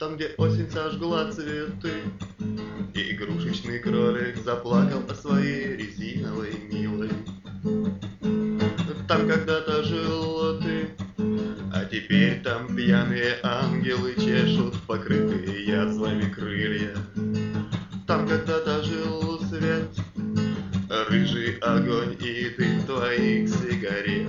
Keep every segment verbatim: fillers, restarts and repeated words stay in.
там, где осень сожгла цветы. И игрушечный кролик заплакал о своей резиновой милой. Там когда-то жил ты, а теперь там пьяные ангелы чешут покрытые язвами крылья. Там когда-то жил свет, рыжий огонь и дым твоих сигарет.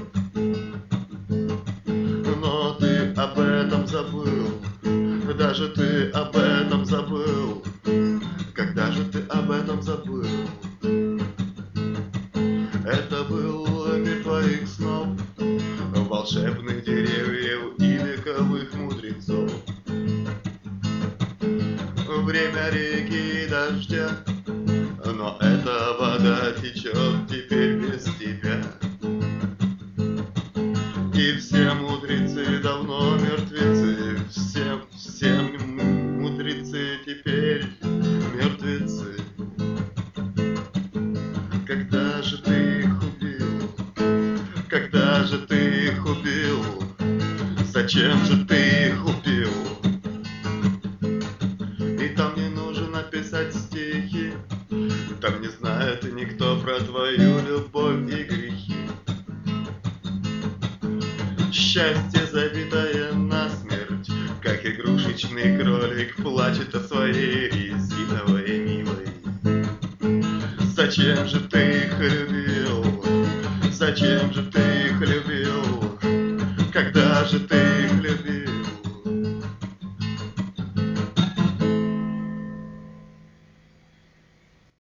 Но ты об этом забыл, даже ты об этом забыл. Когда же ты об этом забыл? Это был мир твоих снов, волшебных деревьев и вековых мудрецов. Время реки и дождя, но эта вода течет теперь без тебя. И все мудрецы давно мертвецы, все, все мудрецы теперь мертвецы. Когда же ты их убил? Когда же ты их убил? Зачем же ты их убил? И там не нужно написать стихи, там не знает никто про твою любовь и грехи. Счастье, забитое насмерть, как игрушечный кролик, плачет о своей резиновой милой. Зачем же ты их любил? Зачем же ты их любил? Когда же ты